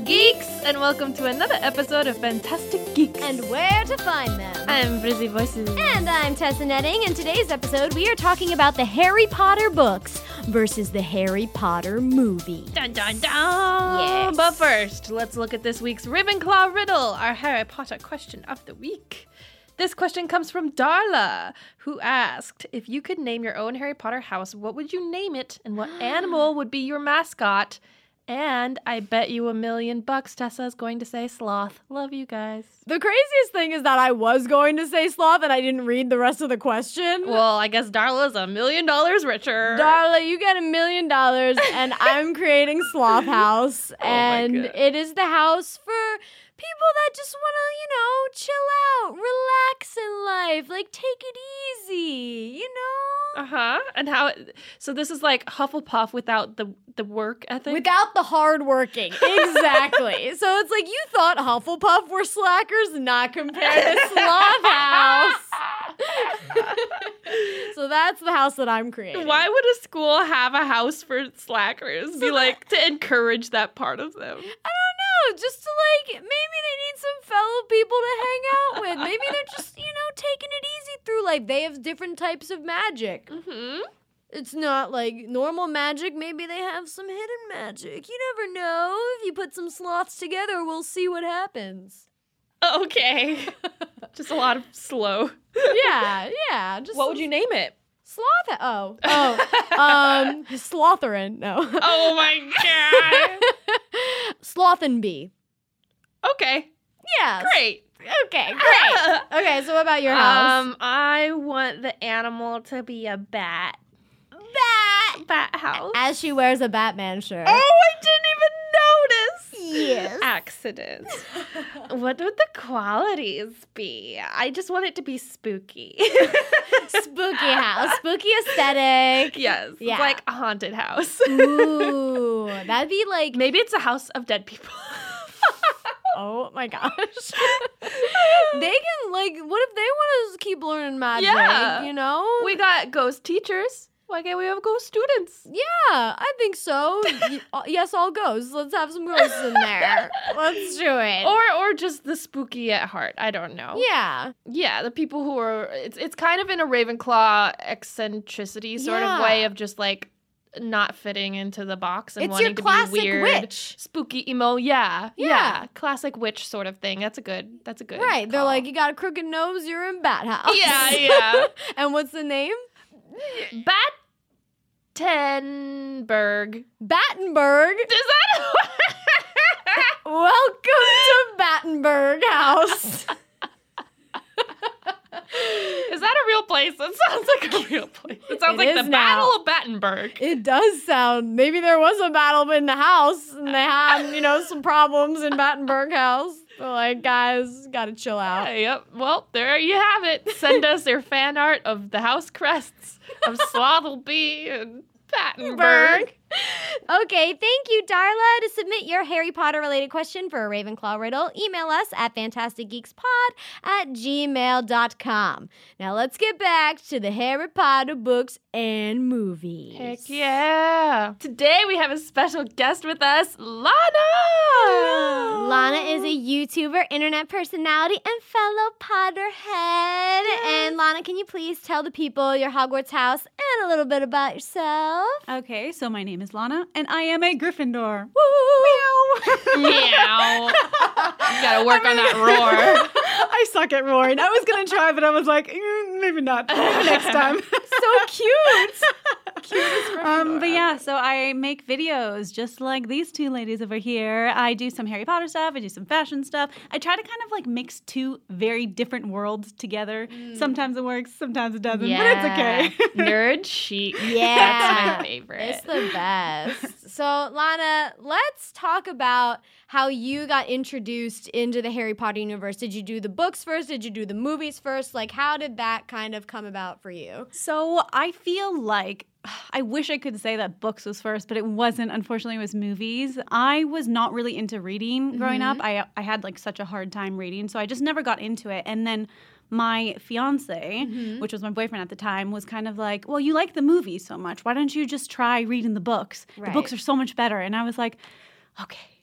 geeks, and welcome to another episode of Fantastic Geeks. And where to find them. I'm Brizzy Voices. And I'm Tessa Netting. In today's episode, we are talking about the Harry Potter books versus the Harry Potter movie. Dun dun dun! Yes. But first, let's look at this week's Ravenclaw riddle, our Harry Potter question of the week. This question comes from Darla, who asked, if you could name your own Harry Potter house, what would you name it, and what animal would be your mascot? And I bet you $1 million Tessa's going to say sloth. Love you guys. The craziest thing is that I was going to say sloth and I didn't read the rest of the question. Well, I guess Darla's $1 million richer. Darla, you get $1 million and I'm creating Sloth House. And it is the house for people that just want to, chill out, relax in life, like take it easy, Uh-huh. And how, so this is like Hufflepuff without the work ethic? Without the hard working. Exactly. So it's like you thought Hufflepuff were slackers, not compared to Sloth House. So that's the house that I'm creating. Why would a school have a house for slackers? To encourage that part of them? I don't know. Just to maybe they need some fellow people to hang out with. Maybe they're just, taking it easy through life. They have different types of magic. Mm-hmm. It's not like normal magic. Maybe they have some hidden magic. You never know. If you put some sloths together, we'll see what happens. Okay. Just a lot of slow. Yeah. What would you name it? Sloth. Slotherin. No. Oh my god. Slothenbee. Okay. Yeah. Great. Okay, great. Okay, so what about your house? I want the animal to be a bat. Bat house. As she wears a Batman shirt. Oh, I didn't even notice. Yes. Accident. What would the qualities be? I just want it to be spooky. Spooky house. Spooky aesthetic. Yes. Yeah. It's like a haunted house. Ooh. That'd be like... Maybe it's a house of dead people. Oh my gosh. They can, what if they want to keep learning magic, Yeah. We got ghost teachers. Why can't we have ghost students? Yeah, I think so. Yes, all ghosts. Let's have some ghosts in there. Let's do it. Or just the spooky at heart. I don't know. Yeah. Yeah, the people who are... It's kind of in a Ravenclaw eccentricity sort of way of just, not fitting into the box and it's wanting your to classic be weird, witch. Spooky emo. Yeah, classic witch sort of thing. That's a good. Right? They're call. like, you got a crooked nose, you're in Bat House. Yeah. And what's the name? Battenberg. Battenberg. Is that? Welcome to Battenberg House. Is that a real place? It sounds like a real place. It sounds like the now. Battle of Battenberg. It does sound. Maybe there was a battle in the house, and they had, some problems in Battenberg House. They're like, guys, gotta chill out. Yep. Well, there you have it. Send us your fan art of the house crests of Slothleby and Battenberg. Okay, thank you, Darla. To submit your Harry Potter-related question for a Ravenclaw riddle, email us at fantasticgeekspod@gmail.com. Now let's get back to the Harry Potter books and movies. Heck yeah. Today we have a special guest with us, Lana. Hello. Lana is a YouTuber, internet personality, and fellow Potterhead. Yes. And Lana, can you please tell the people your Hogwarts house and a little bit about yourself? Okay, so my name is Lana, and I am a Gryffindor. Woo! Meow. You gotta work on that roar. I suck at roaring. I was gonna try, but I was like, maybe not. Maybe next time. So cute. But yeah, so I make videos just like these two ladies over here. I do some Harry Potter stuff. I do some fashion stuff. I try to kind of mix two very different worlds together. Sometimes it works, sometimes it doesn't, but it's okay. Nerd chic. Yeah. That's my favorite. It's the best. So, Lana, let's talk about how you got introduced into the Harry Potter universe. Did you do the books first? Did you do the movies first? How did that kind of come about for you? So I feel like I wish I could say that books was first, but it wasn't. Unfortunately, it was movies. I was not really into reading growing up. I had such a hard time reading, so I just never got into it. And then my fiance, which was my boyfriend at the time, was kind of like, well, you like the movies so much. Why don't you just try reading the books? Right. The books are so much better. And I was like, okay.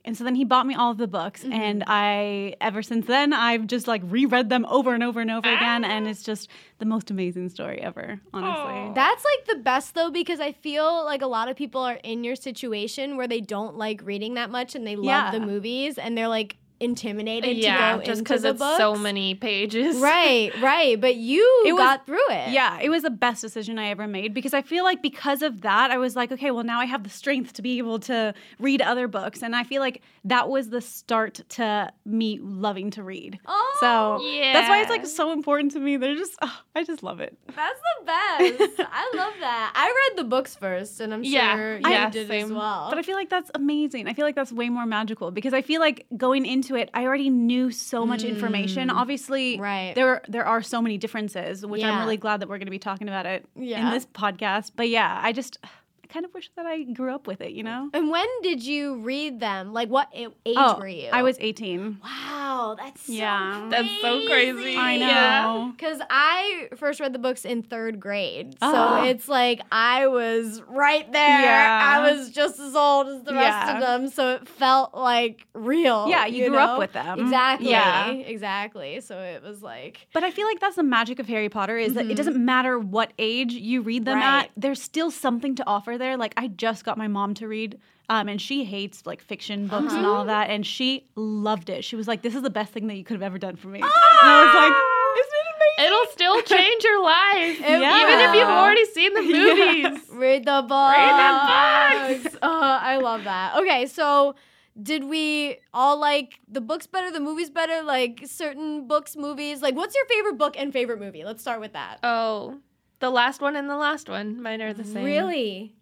And so then he bought me all of the books, and ever since then, I've just like reread them over and over and over again, and it's just the most amazing story ever, honestly. That's like the best though, because I feel like a lot of people are in your situation where they don't like reading that much and they love the movies and they're like intimidated to go just into because the it's books. so many pages. Right. But you got through it. Yeah, it was the best decision I ever made because I feel like because of that, I was like, okay, well, now I have the strength to be able to read other books. And I feel like that was the start to me loving to read. Oh, so yeah. that's why it's like so important to me. They're just, I just love it. That's the best. I love that. I read the books first, and I'm sure you did as well. But I feel like that's amazing. I feel like that's way more magical because I feel like going into it, I already knew so much information. Obviously, there are so many differences, which I'm really glad that we're going to be talking about it in this podcast. But yeah, I kind of wish that I grew up with it, you know? And when did you read them? Like, what age were you? I was 18. Wow, that's so crazy. That's so crazy. I know. Because I first read the books in 3rd grade. So it's like I was right there. Yeah. I was just as old as the rest of them. So it felt like real. Yeah, you grew up with them. Exactly. Yeah. Exactly. So it was like. But I feel like that's the magic of Harry Potter is that it doesn't matter what age you read them at. There's still something to offer there. Like I just got my mom to read and she hates like fiction books and all of that, and she loved it. She was like, this is the best thing that you could have ever done for me. And I was like, isn't it amazing? It'll still change your life. Even if you've already seen the movies. Read the books. Read the books. I love that. Okay, so did we all like the books better, the movies better, like certain books, movies? Like, what's your favorite book and favorite movie? Let's start with that. Oh, the last one and the last one. Mine are the same. Really?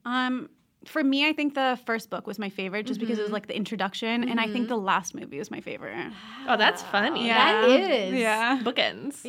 For me, I think the first book was my favorite just because it was like the introduction, and I think the last movie was my favorite. Oh, that's funny. That is. Yeah. Bookends.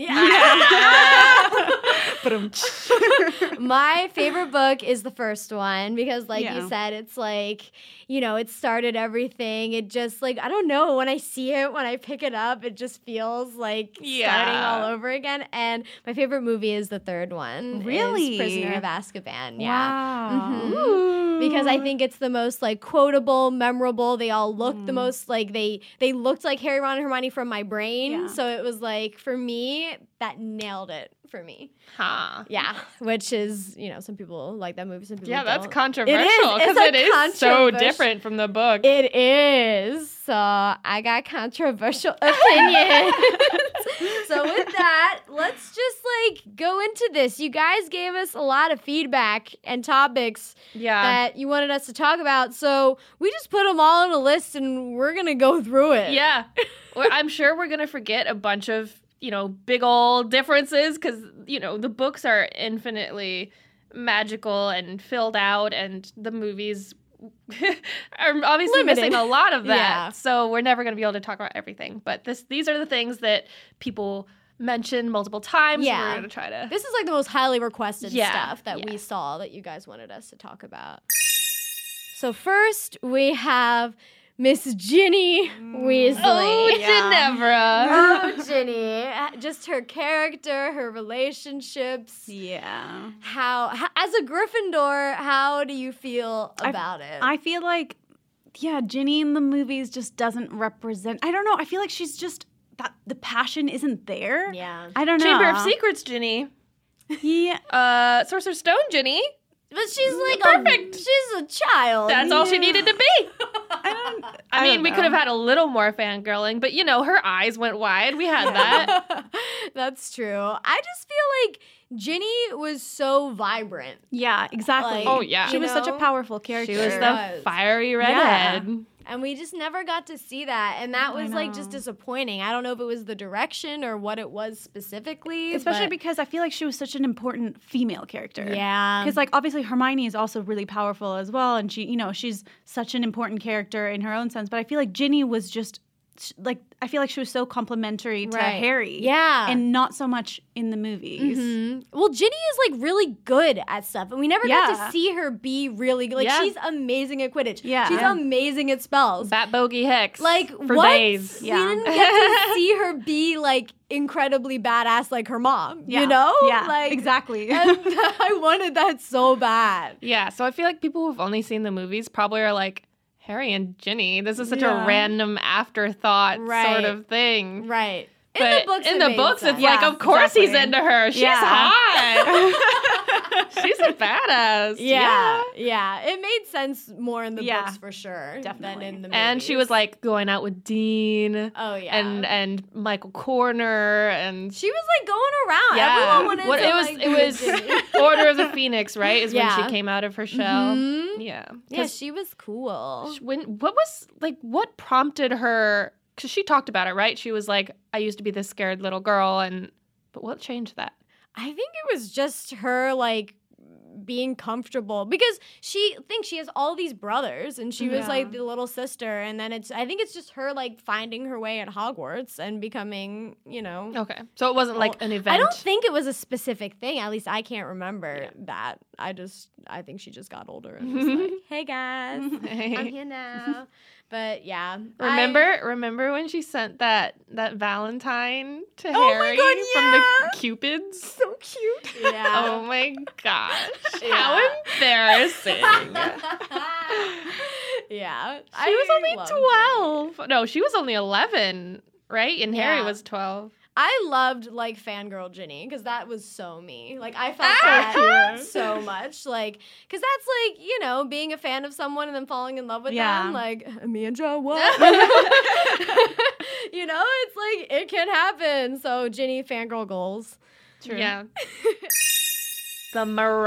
My favorite book is the first one because, like you Yeah. said, it's like, you know, it started everything. It just, like, I don't know, when I see it, when I pick it up, it just feels like starting all over again. And my favorite movie is the third one. Really? Is Prisoner of Azkaban. Yeah. Wow. Mhm. Because I think it's the most like quotable, memorable. They all look the most like they looked like Harry, Ron, and Hermione from my brain. Yeah. So it was like, for me, that nailed it for me. Huh. Yeah, which is, you know, some people like that movie, some people Yeah, that's don't. controversial It's because a it is so controversial- different from the book. It is. So I got controversial opinions. So with that, let's just like go into this. You guys gave us a lot of feedback and topics that you wanted us to talk about. So we just put them all on a list and we're going to go through it. Yeah. I'm sure we're going to forget a bunch of, you know, big old differences because, you know, the books are infinitely magical and filled out, and the movies are obviously Limited. missing a lot of that. Yeah. So we're never going to be able to talk about everything. But these are the things that people mention multiple times. Yeah. We're going to try to... This is like the most highly requested Yeah, stuff that yeah. we saw that you guys wanted us to talk about. So first we have Miss Ginny Weasley. Oh, Ginevra. Oh, Ginny. Just her character, her relationships. Yeah. How as a Gryffindor, how do you feel about it? I feel like, yeah, Ginny in the movies just doesn't represent. I don't know. I feel like she's just that the passion isn't there. Yeah. I don't know. Chamber of Secrets, Ginny. Yeah. Sorcerer's Stone, Ginny. But she's like Perfect. she's a child. That's all she needed to be. I mean, don't we know. could have had a little more fangirling, but you know, her eyes went wide. We had that. That's true. I just feel like Ginny was so vibrant. Yeah, exactly. Like, Oh, yeah. She was such a know? powerful character. She was the was. fiery redhead. And we just never got to see that. And that was like just know. disappointing. I don't know if it was the direction or what it was specifically. Especially but because I feel like she was such an important female character. Yeah. Because, like, obviously Hermione is also really powerful as well. And she, you know, she's such an important character in her own sense. But I feel like Ginny was just, like, I feel like she was so complimentary to Right. Harry. Yeah. And not so much in the movies. Mhm. Well, Ginny is like really good at stuff, and we never got Yeah. to see her be really good. Like Yeah. she's amazing at Quidditch. Yeah. She's Yeah. amazing at spells. Bat Bogey Hex. Like for what? days. We Yeah. didn't get to see her be like incredibly badass like her mom. Yeah. You know? Yeah, Like exactly. and I wanted that so bad. Yeah, so I feel like people who've only seen the movies probably are like, Harry and Ginny. This is such Yeah. a random afterthought Right. sort of thing. Right. But in the books, it's Yeah, like, of course he's exactly. into her. She's Yeah. hot. She's a badass. Yeah. It made sense more in the Yeah. books for sure than Definitely. in the movies. And she was like going out with Dean. oh yeah, And Michael Corner and she was like going around. yeah. Everyone wanted What to, it was like, it was Ginny. Order of the Phoenix, right? Is when Yeah. she came out of her shell. Mhm. Yeah. Yeah, 'Cause she was cool. what prompted her, because she talked about it, right? She was like, I used to be this scared little girl, but what changed that? I think it was just her like being comfortable because she thinks she has all these brothers and she was Yeah. like the little sister, and then I think it's just her like finding her way at Hogwarts and becoming, Okay. So it wasn't like an event. I don't think it was a specific thing. At least I can't remember that. I think she just got older and was like, "Hey guys, I'm here now." But yeah, Remember when she sent that Valentine to Oh my Harry God, from yeah. the Cupids? so cute. Yeah. Oh my gosh. Yeah. How embarrassing. Yeah. She was only loved 12. No, she was only 11, right? And Harry Yeah. was 12. I loved like fangirl Ginny because that was so me. Like I felt that so much. Like, because that's like, being a fan of someone and then falling in love with Yeah. them. Like, me and Joe, what? It's like, it can happen. So Ginny fangirl goals. True. Yeah. The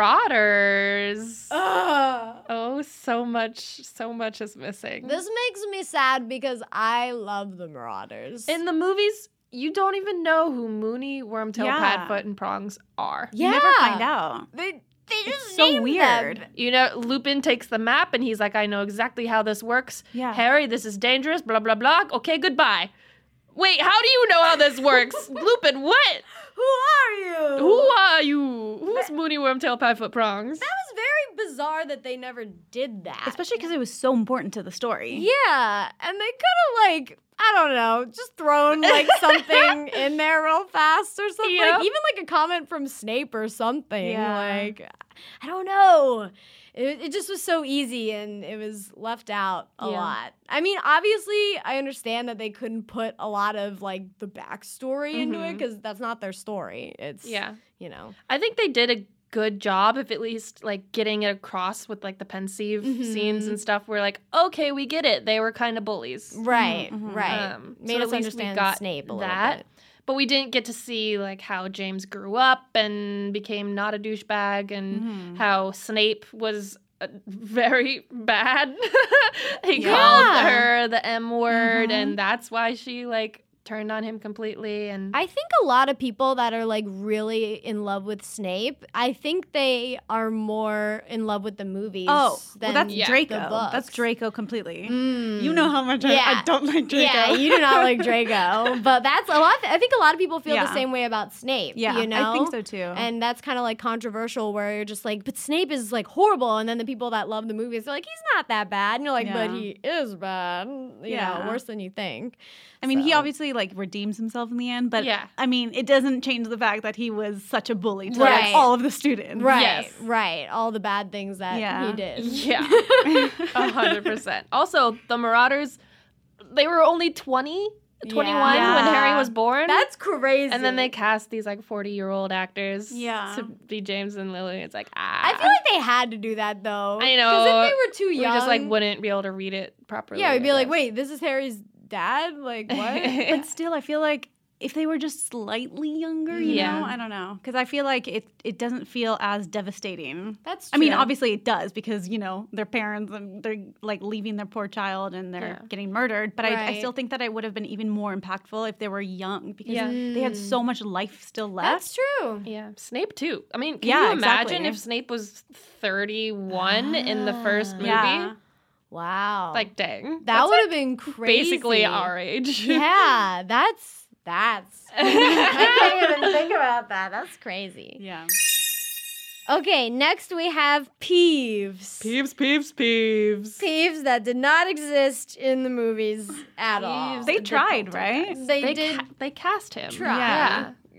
Marauders. Ugh. Oh, so much is missing. This makes me sad because I love the Marauders. In the movies, you don't even know who Mooney, Wormtail, Yeah. Padfoot, and Prongs are. yeah. You never find out. They just so named weird. them. You know, Lupin takes the map and he's like, I know exactly how this works. Yeah. Harry, this is dangerous, blah, blah, blah. Okay, goodbye. Wait, how do you know how this works? Lupin, what? Who are you? Who are you? Who's Mooney, Wormtail, Padfoot, Prongs? That was very bizarre that they never did that. Especially because it was so important to the story. Yeah, and they could have I don't know, just thrown something in there real fast or something. Yep. Even a comment from Snape or something. Yeah. I don't know. It just was so easy and it was left out a Yeah. lot. I mean, obviously, I understand that they couldn't put a lot of the backstory into it because that's not their story. It's Yeah. I I think they did a good job of at least getting it across with the pensive scenes and stuff. We're like, okay, we get it. They were kind of bullies. Right, Mhm. right. Made so us at least we understand got Snape a little that. bit. But we didn't get to see how James grew up and became not a douchebag and how Snape was very bad. He called her the M word and that's why she turned on him completely. And I think a lot of people that are really in love with Snape, I think they are more in love with the movies. Oh, than well, that's Yeah. Draco. the books. That's Draco completely. Mm. You know how much Yeah. I don't like Draco. Yeah, you do not like Draco, but that's a lot. I think a lot of people feel the Yeah. same way about Snape. Yeah, you know, I think so too. And that's kind of controversial, where you're just but Snape is horrible, and then the people that love the movies are he's not that bad, and you're but Yeah. he is bad. You know, worse than you think. I mean, he So- obviously redeems himself in the end, but Yeah. I mean, it doesn't change the fact that he was such a bully to Right. all of the students. Right, Yes. right. All the bad things that Yeah. he did. yeah, 100%. Also, the Marauders, they were only 21 Yeah. when Harry was born. That's crazy. and then they cast these 40-year-old actors Yeah. to be James and Lily. It's I feel they had to do that though. I know. Because if they were too we young, just wouldn't be able to read it properly. yeah, we'd be I like, guess. wait, this is Harry's dad? What? But still, I feel if they were just slightly younger, you Yeah. know, I don't know. Because I feel it doesn't feel as devastating. That's I mean, true. obviously it does because, their parents and they're leaving their poor child and they're Yeah. getting murdered. But I Right. still think that it would have been even more impactful if they were young because Yeah. they had so much life still left. That's true. Yeah, Snape too. I mean, can Yeah, you imagine exactly. if Snape was 31 in the first movie? Yeah. Wow. Dang. that That's would have been crazy. basically our age. Yeah, that's. I can't even think about that. That's crazy. Yeah. Okay, next we have Peeves. Peeves. Peeves that did not exist in the movies at all. They tried, right? They did They cast him. try. Yeah.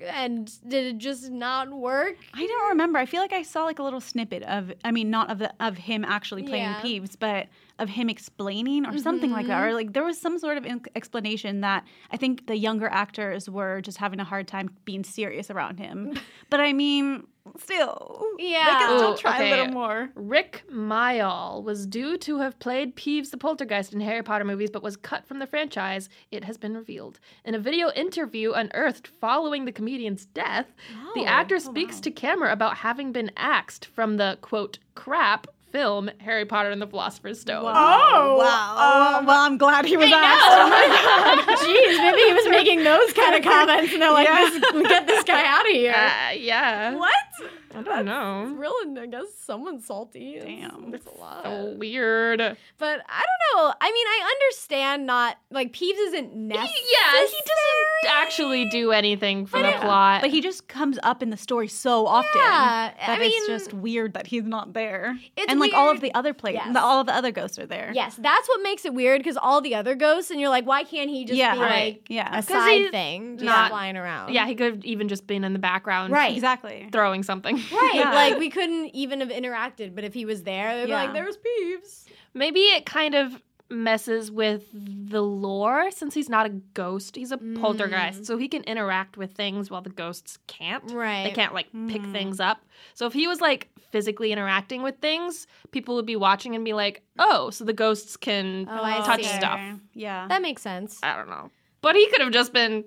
And did it just not work? I don't remember. I feel like I saw like a little snippet not of him actually playing Peeves, but of him explaining or something like that. Or like there was some sort of explanation that I think the younger actors were just having a hard time being serious around him. But I mean, still, they can still try a little more. Rick Mayall was due to have played Peeves the Poltergeist in Harry Potter movies, but was cut from the franchise. It has been revealed. In a video interview unearthed following the comedian's death, the actor speaks to camera about having been axed from the, quote, crap film Harry Potter and the Philosopher's Stone. Wow. Well, I'm glad he was asked. Oh my God. Jeez, maybe he was making those kind of comments and they're like, get this guy out of here. Yeah. What? I don't know. Real, I guess someone's salty. Damn. It's a lot. So weird. But I don't know. I mean, I understand not, like, Peeves isn't necessary. He doesn't actually do anything for the plot. But he just comes up in the story so often that it's just weird that he's not there. It's and like all of weird. the other players, Yes. all of the other ghosts are there. Yes, that's what makes it weird because all the other ghosts, and you're like, why can't he just be like a side he's thing, just not flying around? Yeah, he could have even just been in the background. Right. Exactly. Throwing something. Right. Yeah. Like, we couldn't even have interacted, but if he was there, they'd be like, there's Peeves. Maybe it kind of messes with the lore since he's not a ghost. He's a poltergeist, so he can interact with things while the ghosts can't. Right. They can't, like, pick things up. So if he was, like, physically interacting with things, people would be watching and be like, oh, so the ghosts can I touch see. stuff. Yeah. That makes sense. I don't know. But he could have just been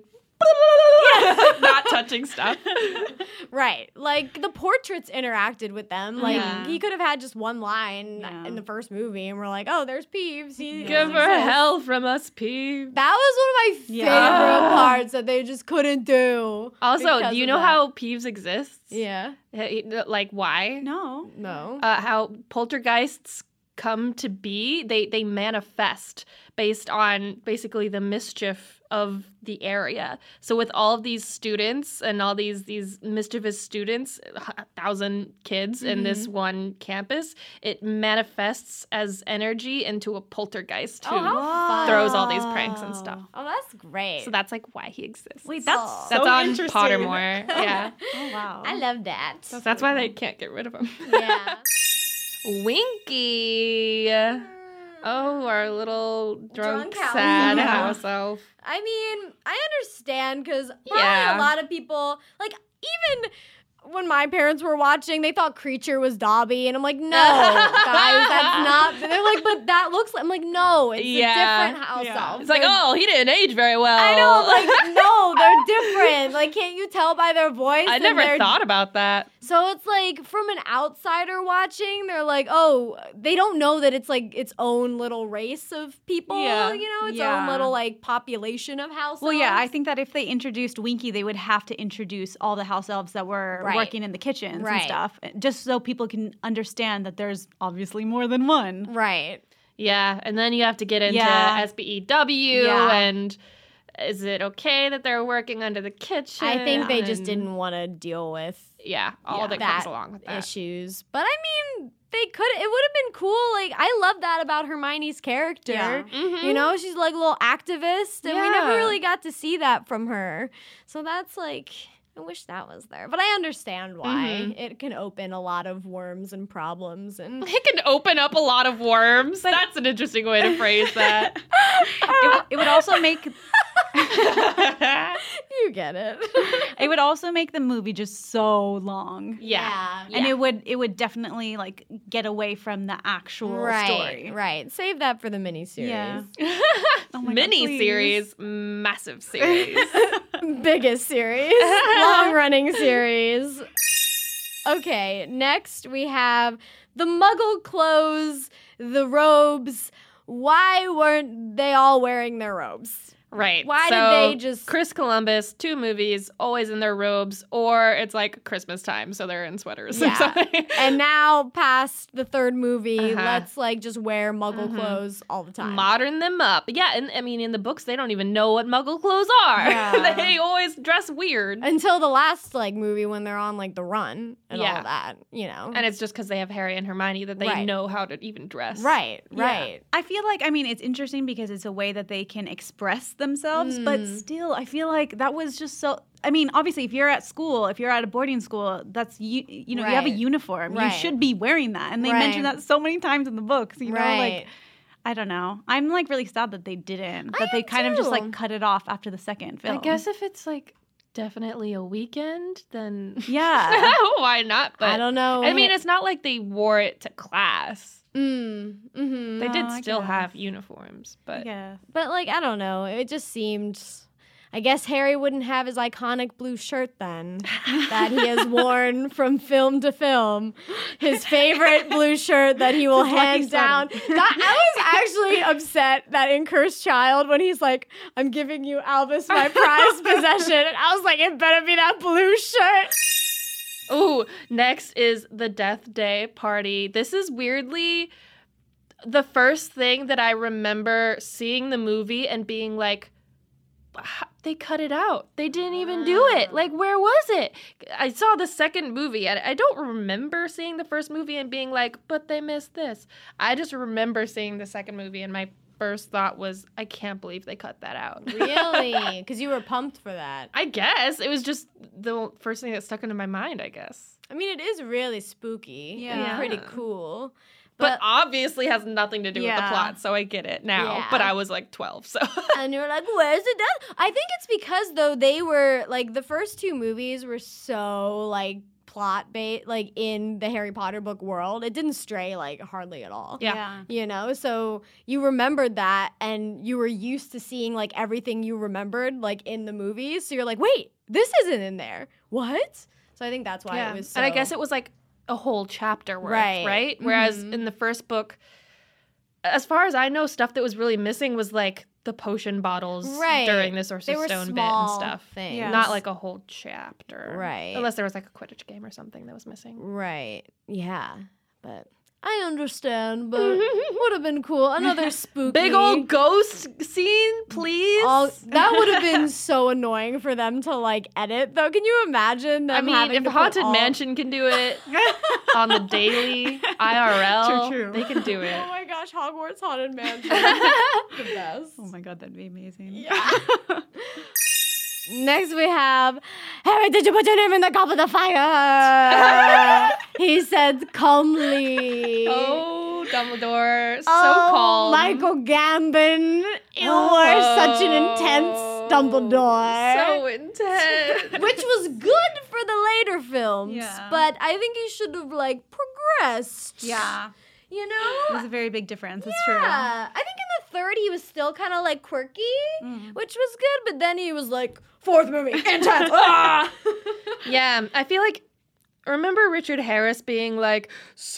not touching stuff. Right. Like, the portraits interacted with them. Like, Yeah. he could have had just one line in the first movie, and we're like, oh, there's Peeves. Give her hell from us, Peeves. That was one of my favorite parts that they just couldn't do. Also, because do you of know that. how Peeves exists? Yeah. Like, why? No. No. How poltergeists come to be. They manifest based on basically the mischief of the area. So with all of these students and all these mischievous students, 1,000 kids in this one campus, it manifests as energy into a poltergeist who throws all these pranks and stuff. Oh, that's great. So that's like why he exists. Wait, that's That's so on interesting. Pottermore. Yeah. Oh wow. I love that. That's why they can't get rid of him. Yeah. Winky. Oh, our little drunk house sad elf. house elf. I mean, I understand because Yeah. a lot of people, like, even when my parents were watching, they thought Creature was Dobby, and I'm like, no, guys, that's not. They're like, but that looks like. I'm like, no, it's a different house elf. It's like, oh, he didn't age very well. I know, I'm like, no, they're different. Like, can't you tell by their voice? I And never they're- thought about that. So it's like, from an outsider watching, they're like, oh, they don't know that it's like its own little race of people, Yeah. you know, its Yeah. own little like population of house Well, yeah, elves. I think that if they introduced Winky, they would have to introduce all the house elves that were Right. working in the kitchens and Right. stuff, just so people can understand that there's obviously more than one. Right. Yeah, and then you have to get into Yeah. SBEW Yeah. and is it okay that they're working under the kitchen? I think they just And- didn't want to deal with all that comes along with that. issues. But I mean, they could. It would have been cool. Like, I love that about Hermione's character. Yeah. Mhm. You know, she's like a little activist, and we Yeah. never really got to see that from her. So that's like, I wish that was there. But I understand why. It can open a lot of worms and problems. And It can open up a lot of worms. That's an interesting way to phrase that. It would also make you get it. it would also make the movie just so long. Yeah. And it would definitely like get away from the actual story. Right. Save that for the miniseries. Yeah. Oh my God, Mini please. series, massive series. Biggest series, long running series. Okay, next we have the Muggle clothes, the robes. Why weren't they all wearing their robes? Right. Why so did they just- Chris Columbus, 2 movies, always in their robes, or it's like Christmas time, so they're in sweaters or Yeah. something. And now, past the 3rd movie, Uh-huh. let's like just wear Muggle clothes all the time. Modern them up. Yeah, and I mean, in the books, they don't even know what Muggle clothes are. Yeah. They always dress weird. Until the last like movie when they're on like the run and Yeah. all that, you know. And it's just because they have Harry and Hermione that they Right. know how to even dress. right. Yeah. I feel like, I mean, it's interesting because it's a way that they can express themselves, but still, I feel like that was just so, I mean, obviously, if you're at school, if you're at a boarding school, that's you know, you have a Right. uniform. You Right. should be wearing that, and they Right. mention that so many times in the books. You know, Right. like I don't know. I'm like really sad that they didn't. That they am kind of just too. like cut it off after the second film. I guess if it's like definitely a weekend, then Yeah. why not? But I don't know. I mean, it's not like they wore it to class. Mm-hmm. They did I still guess. have uniforms, but Yeah. But like, I don't know. It just seemed. I guess Harry wouldn't have his iconic blue shirt then that he has worn from film to film. His favorite blue shirt that he will His lucky hand down. I was actually upset that in Cursed Child when he's like, I'm giving you Albus my prized possession. And I was like, it better be that blue shirt. ooh, next is the Death Day party. This is weirdly the first thing that I remember seeing the movie and being like, they cut it out. They didn't even do it. Like, where was it? I saw the second movie, and I don't remember seeing the first movie and being like, but they missed this. I just remember seeing the second movie, and my first thought was, I can't believe they cut that out. Really? Because you were pumped for that. I guess. It was just the first thing that stuck into my mind, I guess. I mean, it is really spooky. Yeah. And pretty cool. But obviously has nothing to do with the Yeah. plot, so I get it now. Yeah. But I was like 12, so. And you're like, where's the death? I think it's because, though, they were, like, the first two movies were so, like, plot bait, like, in the Harry Potter book world. It didn't stray, like, hardly at all. Yeah. You know? So you remembered that, and you were used to seeing, like, everything you remembered, like, in the movies. So you're like, wait, this isn't in there. What? So I think that's why it was so... And I guess it was like a whole chapter worth, Right. right? Whereas Mhm. in the first book, as far as I know, stuff that was really missing was like the potion bottles Right. during the They Sorcerer's were Stone bit and small stuff. things. Yeah. Not like a whole chapter. Right. Unless there was like a Quidditch game or something that was missing. Right. Yeah. But I understand, but would have been cool. Another spooky. Big old ghost scene, please. That would have been so annoying for them to like edit, though. Can you imagine them I mean, having if to put Haunted all- Mansion can do it on the daily, IRL, True. they can do it. Oh my gosh, Hogwarts Haunted Mansion. The best. Oh my god, that'd be amazing. Yeah. Next we have, Harry, did you put your name in the cup of the fire? He said calmly. Oh, Dumbledore, so Oh, calm. Michael Gambon, you were such an intense Dumbledore. So intense. Which was good for the later films, Yeah. but I think he should have like progressed. Yeah. You It know? was a very big difference. It's Yeah. I think in the third he was still kind of like quirky, which was good, but then he was like, fourth movie, intense. Ah! Yeah, I feel like, remember Richard Harris being like,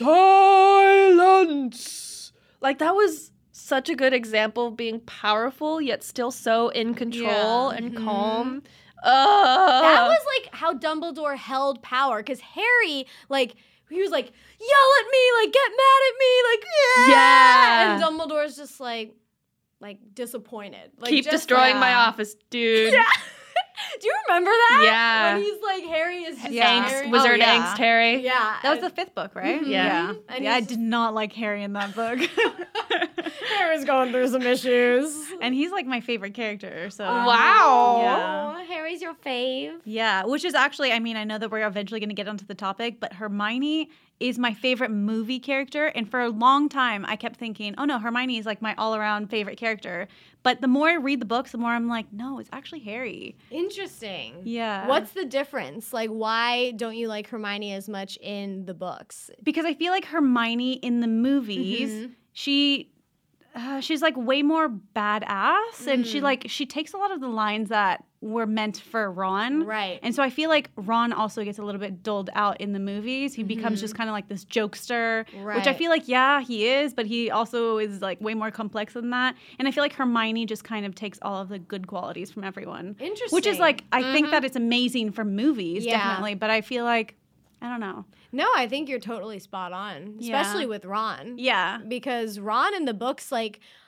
silence? Like, that was such a good example of being powerful, yet still so in control and calm. That was like how Dumbledore held power, because Harry, like, he was like, yell at me, like, get mad at me, like, Yeah. And Dumbledore's just like disappointed. Like, Keep just destroying like, my office, dude. Yeah. Do you remember that? Yeah. When he's like, Harry is just Yeah. Harry. Angst, Wizard yeah. Angst Harry. Yeah. That was the fifth book, right? Yeah. And Yeah, I he's did not like Harry in that book. Harry's going through some issues. And he's like my favorite character. So Wow. Yeah. Oh, Harry's your fave. Yeah, which is actually, I mean, I know that we're eventually going to get onto the topic, but Hermione is my favorite movie character. And for a long time, I kept thinking, oh no, Hermione is like my all around favorite character. But the more I read the books, the more I'm like, no, it's actually Harry. Interesting. Yeah. What's the difference? Like, why don't you like Hermione as much in the books? Because I feel like Hermione in the movies, she's like way more badass, and she takes a lot of the lines that were meant for Ron. Right. And so I feel like Ron also gets a little bit dulled out in the movies. He becomes just kind of like this jokester, which I Right. feel like, yeah, he is, but he also is like way more complex than that. And I feel like Hermione just kind of takes all of the good qualities from everyone. Interesting. Which is like, I think that it's amazing for movies, Yeah. definitely. But I feel like, I don't know. No, I think you're totally spot on, Yeah. especially with Ron. Yeah. Because Ron in the books, like,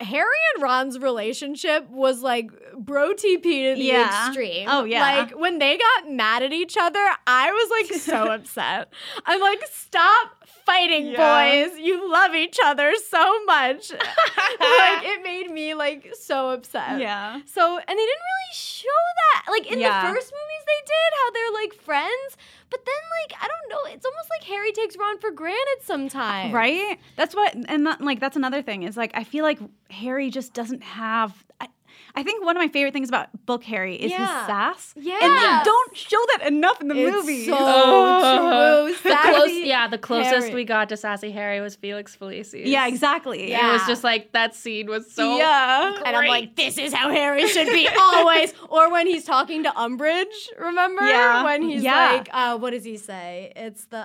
Harry and Ron's relationship was like bro TP to the extreme. Oh, yeah. Like when they got mad at each other, I was like so upset. I'm like, stop fighting, boys. You love each other so much. Like it made me like so upset. Yeah. So, and they didn't really show that. Like in the first movies they did, how they're like friends. But then, like, I don't know. It's almost like Harry takes Ron for granted sometimes. Right? That's what, and that, like, that's another thing is, like, I feel like Harry just doesn't have, I think one of my favorite things about book Harry is his sass. Yeah. And they don't show that enough in the movies. So true. The closest Harry. we got to sassy Harry was Felix Felicis. Yeah, exactly. Yeah. It was just like, that scene was so And I'm like, this is how Harry should be always. Or when he's talking to Umbridge, remember? Yeah. When he's Yeah. like, what does he say? It's the,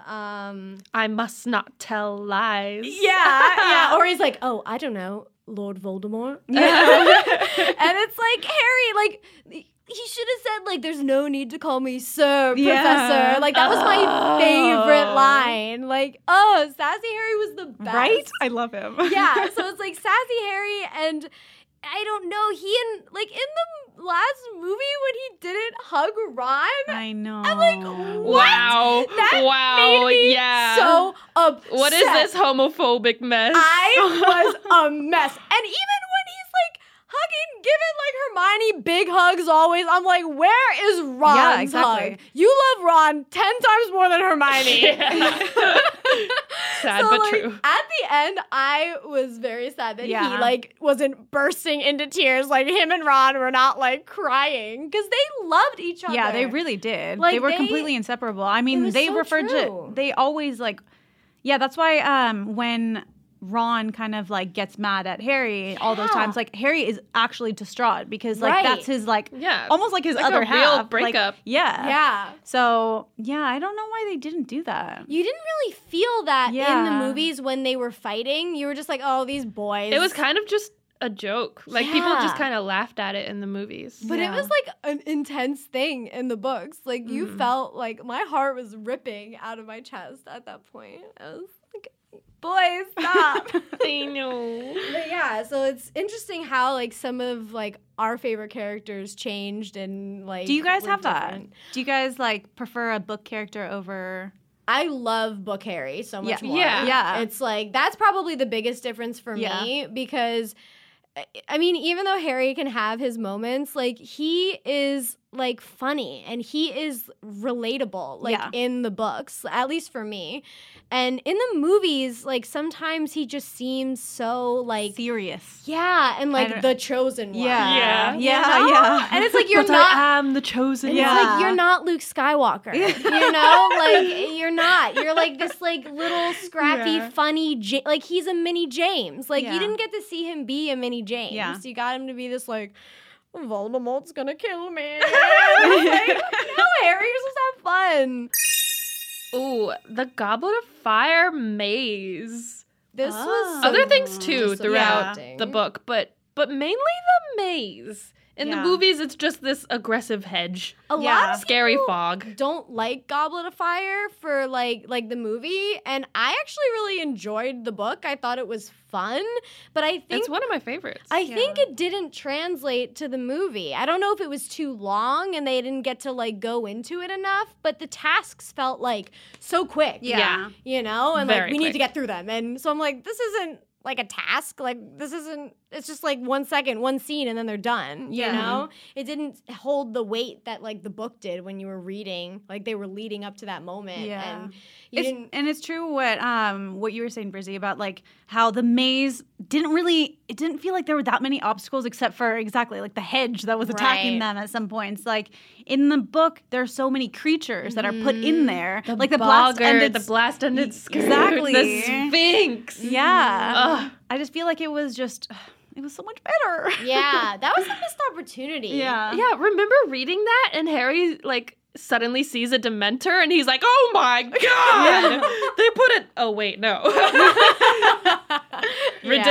I must not tell lies. yeah. Or he's like, oh, I don't know, Lord Voldemort. Yeah. And it's like, Harry, like, he should have said, like, there's no need to call me sir, Yeah. professor. Like, that was my favorite line. Like, Sassy Harry was the best. Right? I love him. Yeah, so it's like Sassy Harry, and I don't know, he and, like, in the last movie when he didn't hug Ron, I know. I'm like, Wow. That wow. made me yeah. so upset. What is this homophobic mess? I was a mess. And even when he's like hugging, giving like Hermione big hugs always, I'm like, where is Ron's exactly. hug? You love Ron 10 times more than Hermione. Sad So, but like, true. At the end, I was very sad that he Yeah. like wasn't bursting into tears. Like him and Ron were not like crying because they loved each other. Yeah, they really did. Like, they were they- completely inseparable. I mean, was they so referred true. to, they always like, yeah, that's why when Ron kind of like gets mad at Harry all those Yeah. times, like Harry is actually distraught because like Right. that's his like, Yeah. almost like his Like other a real half. Like, breakup. yeah. Yeah. So yeah, I don't know why they didn't do that. You didn't really feel that in the Yeah. movies when they were fighting. You were just like, oh, these boys. It was kind of just a joke. Like, people Yeah. just kind of laughed at it in the movies. But Yeah. it was like an intense thing in the books. Like you felt like my heart was ripping out of my chest at that point. I was like, boys, stop. I know. But yeah, so it's interesting how like some of like our favorite characters changed and like. Do you guys were have different. that? Do you guys like prefer a book character over? I love Book Harry so much Yeah. more. Yeah. Yeah. It's like that's probably the biggest difference for Yeah. me because I mean, even though Harry can have his moments, like he is like funny and he is relatable, like Yeah. in the books, at least for me. And in the movies, like sometimes he just seems so like Serious. yeah, and I like don't- the chosen one. Yeah. Yeah. You know? Yeah. And it's like you're But not I am the chosen and Yeah. it's like you're not Luke Skywalker, you know? Like you're not. You're like this like little scrappy, Yeah. funny. Like he's a mini James. Like Yeah. you didn't get to see him be a mini James. Yeah. You got him to be this like Voldemort's gonna kill me. Like, no, Harry, you're supposed to have fun. Ooh, the Goblet of Fire maze. This was Other so things too throughout disappointing. the book, but mainly the maze. In the Yeah. movies, it's just this aggressive hedge, A lot Yeah. of scary people fog. don't like Goblet of Fire for like the movie, and I actually really enjoyed the book. I thought it was fun, but I think It's one of my favorites. I think it didn't translate to the movie. I don't know if it was too long and they didn't get to like go into it enough, but the tasks felt like so quick. Yeah. You know, and Very like we need to quick. get through them. And so I'm like, this isn't like a task. Like this isn't it's just like 1 second, one scene, and then they're done. Yeah. You know? It didn't hold the weight that like the book did when you were reading. Like they were leading up to that moment. Yeah. And you didn't And it's true what you were saying, Brizzy, about like how the maze it didn't feel like there were that many obstacles except for exactly like the hedge that was attacking Right. them at some points. Like in the book, there's so many creatures that are put in there. like the Bogger, blast-ended the blast-ended skirt, Exactly. the Sphinx. Yeah. Ugh. I just feel like it was so much better. Yeah, that was a missed opportunity. Yeah. Yeah, remember reading that and Harry like suddenly sees a Dementor and he's like, "Oh my god!" They put it. Oh wait, no. Ridiculous.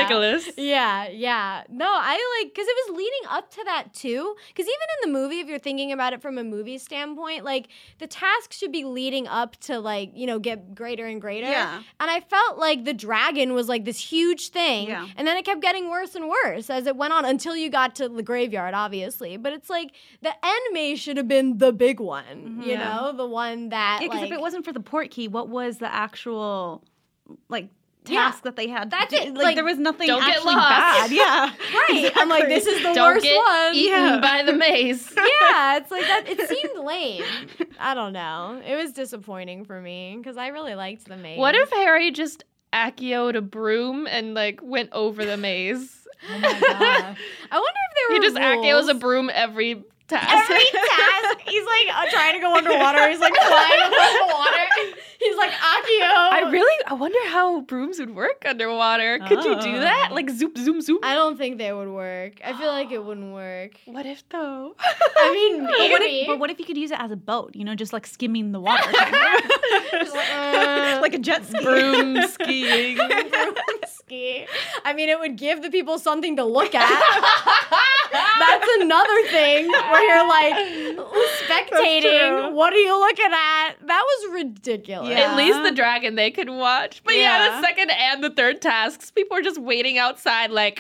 ridiculous. Yeah. No, I like, because it was leading up to that too. Because even in the movie, if you're thinking about it from a movie standpoint, like the task should be leading up to like, you know, get greater and greater. Yeah. And I felt like the dragon was like this huge thing. Yeah. And then it kept getting worse and worse as it went on until you got to the graveyard, obviously. But it's like the end maze should have been the big one, you know, the one that. Yeah, because like, if it wasn't for the port key, what was the actual like task that they had? That's to do? it. Like there was nothing don't get actually lost. bad. Yeah, right. I'm like, this is the Don't worst get one. eaten by the maze. Yeah, it's like that. It seemed lame. I don't know. It was disappointing for me because I really liked the maze. What if Harry just Accio-ed a broom and like went over the maze? Oh my gosh. I wonder if there He were just Accios rules. a broom every task. Every task, he's like trying to go underwater. He's like flying above the water. He's like Accio. I wonder how brooms would work underwater. Could you do that? Like zoop, zoom, zoom? I don't think they would work. I feel like it wouldn't work. What if though? I mean, maybe. But what if you could use it as a boat? You know, just like skimming the water, kind of. Like a jet ski. Broom skiing. Ski. I mean, it would give the people something to look at. That's another thing where you're like spectating. What are you looking at? That was ridiculous. Yeah. At least the dragon they could watch. But yeah, the second and the third tasks, people are just waiting outside like,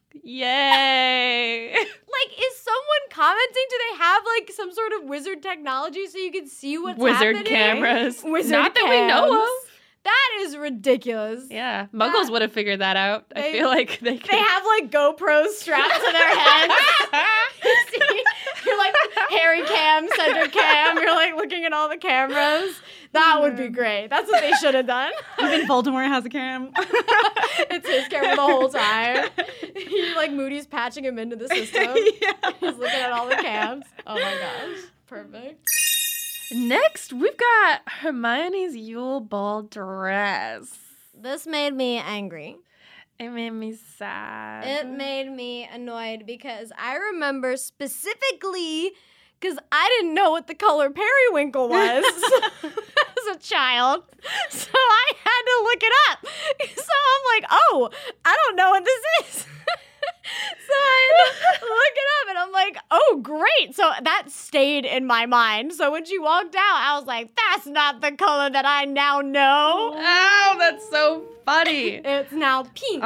yay. Like, is someone commenting? Do they have like some sort of wizard technology so you can see what's Wizard happening? cameras. Wizard Not that we know cams. of. That is ridiculous. Yeah, Muggles would have figured that out. I They- feel like they could. They have like GoPros strapped to their heads. See? You're like Harry cam, Cedric cam. You're like looking at all the cameras. That would be great. That's what they should have done. Even Voldemort has a cam. It's his camera the whole time. He like Moody's patching him into the system. Yeah. He's looking at all the cams. Oh my gosh. Perfect. Next, we've got Hermione's Yule Ball dress. This made me angry. It made me sad. It made me annoyed because I remember specifically because I didn't know what the color periwinkle was as a child. So I had to look it up. So I'm like, oh, I don't know what this is. So I had to look it up and I'm like, oh, great. So that stayed in my mind. So when she walked out, I was like, that's not the color that I now know. Oh, that's so funny. It's now pink.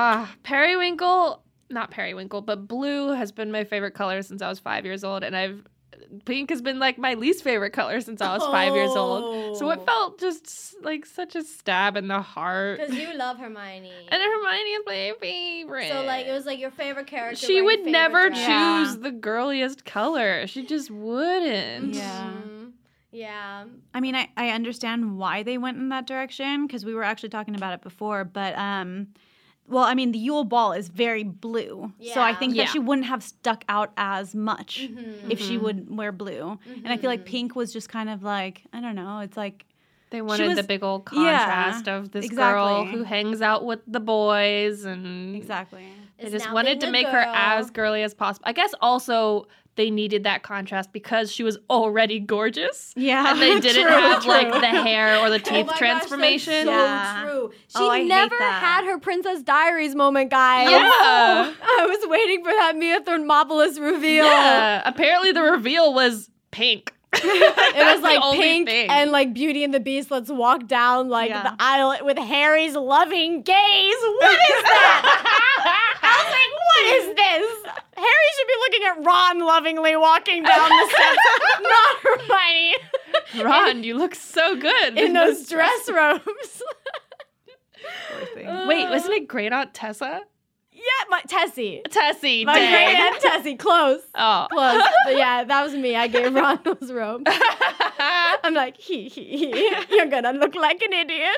Not periwinkle, but blue has been my favorite color since I was 5 years old. And pink has been like my least favorite color since I was 5 years old. So it felt just like such a stab in the heart. Because you love Hermione. And Hermione is my favorite. So, like, it was, like, your favorite character. She wearing would favorite never dress. choose the girliest color. She just wouldn't. Yeah. Yeah. I mean, I understand why they went in that direction because we were actually talking about it before. But, well, I mean, the Yule Ball is very blue. So I Yeah. think Yeah. that she wouldn't have stuck out as much Mm-hmm. if she would wear blue. And I feel like pink was just kind of like, I don't know, it's like, They wanted was- the big old yeah, contrast of this girl exactly. who hangs out with the boys and exactly. they Is just now wanted being to a make her girl. as girly as possible. I guess also they needed that contrast because she was already gorgeous. Yeah. And they didn't True, have like true. the hair or the Oh teeth my transformation. Gosh, that's Yeah. so true. She Oh, I hate never that. had her Princess Diaries moment, guys. Yeah. I was waiting for that Mia Thermopolis reveal. Yeah. Apparently the reveal was pink. It was like only pink thing. and like Beauty and the Beast. Let's walk down like Yeah. the aisle with Harry's loving gaze. What is that? I was like, what is this? Harry should be looking at Ron lovingly walking down the steps, not Hermione Ron, you look so good. in those dress robes. Poor thing. Wait, wasn't it Great Aunt Tessa? Yeah, my Tessie. Tessie, My great dang. aunt Tessie. Close. Oh. Close. But yeah, that was me. I gave Ron those robes. I'm like, you're gonna look like an idiot.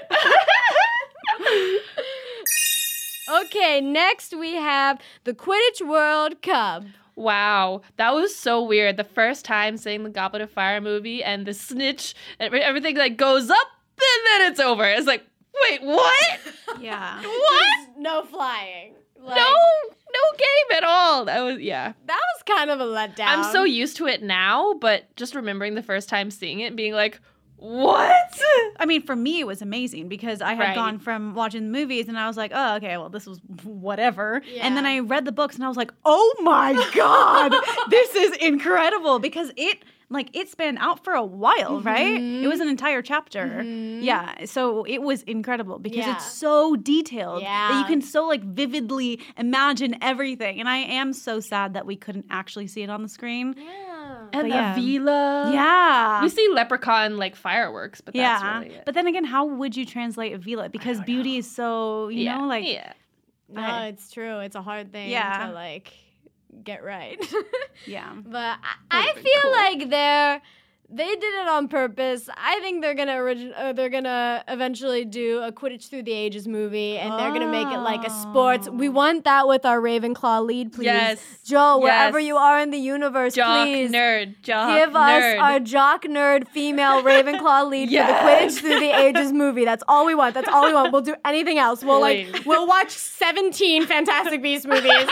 Okay, next we have the Quidditch World Cup. Wow, that was so weird. The first time seeing the Goblet of Fire movie and the snitch and everything like goes up and then it's over. It's like, wait, what? Yeah. What? Just no flying. Like, No game at all. That was kind of a letdown. I'm so used to it now, but just remembering the first time seeing it and being like, What? I mean, for me, it was amazing because I had Right. gone from watching the movies and I was like, oh, okay, well, this was whatever. And then I read the books and I was like, oh my God, this is incredible because it spanned out for a while, right? It was an entire chapter. Yeah. So it was incredible because Yeah. it's so detailed that you Yeah. can so like vividly imagine everything. And I am so sad that we couldn't actually see it on the screen. And yeah. Avila. Yeah. We see Leprechaun like fireworks, but that's really it. But then again, how would you translate Avila? Because beauty is so, you know, like yeah. No, it's true. It's a hard thing Yeah. to like get right. yeah. But I feel like they did it on purpose. I think they're gonna eventually do a Quidditch Through the Ages movie, and they're gonna make it like a sports. We want that with our Ravenclaw lead, please. Yes. Joe, wherever Yes. you are in the universe, Jock please nerd. Jock give nerd. us our jock nerd female Ravenclaw lead Yes. for the Quidditch Through the Ages movie. That's all we want. That's all we want. We'll do anything else. Please. We'll watch 17 Fantastic Beasts movies.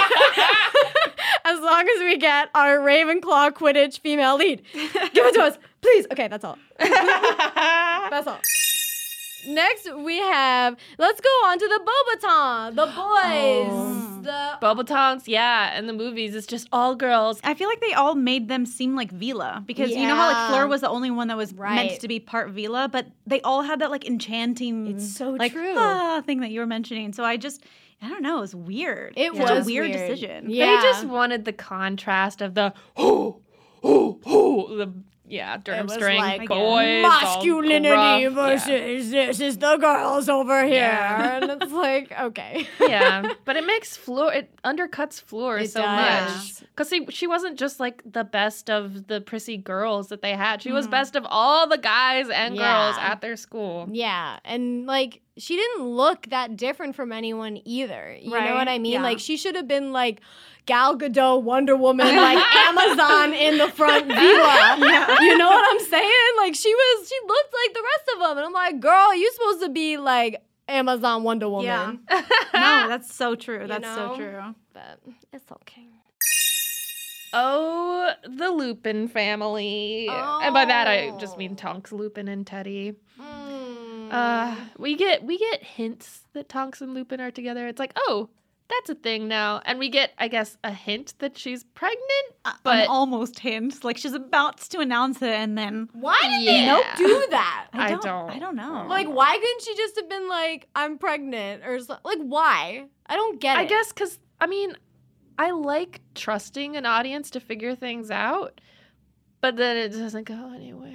As long as we get our Ravenclaw Quidditch female lead. Give it to us, please. Okay, that's all. That's all. Next, let's go on to the Beauxbatons, the boys. Beauxbatons, yeah, in the movies, it's just all girls. I feel like they all made them seem like Vila because you know how like Yeah. Fleur was the only one that was Right. meant to be part Vila, but they all had that like enchanting, It's so like true. thing that you were mentioning. So I don't know, it was weird. It Such was a weird weird. decision. Yeah. They just wanted the contrast of the Durham was string like boys, masculinity all gruff. versus this is the girls over here. And it's like, okay. Yeah, but it makes it undercuts Fleur It so does. much because she wasn't just like the best of the prissy girls that they had. She was best of all the guys and girls Yeah. at their school. Yeah, and like she didn't look that different from anyone either. You know Right, what I mean? yeah. Like she should have been like Gal Gadot, Wonder Woman, like Amazon in the front villa. You know what I'm saying? Like she looked like the rest of them, and I'm like, girl, you're supposed to be like Amazon Wonder Woman. Yeah. No, that's so true. That's know? so true. But it's okay. Oh, the Lupin family, and by that I just mean Tonks, Lupin, and Teddy. We get hints that Tonks and Lupin are together. It's like, oh, that's a thing now, and we get, I guess, a hint that she's pregnant. But An almost hint, like she's about to announce it, and then Why did Yeah. they do that? I I don't. don't know. Like, why couldn't she just have been like, I'm pregnant or something? Like, why? I don't get it. I guess because, I mean, I like trusting an audience to figure things out, but then it doesn't go anywhere.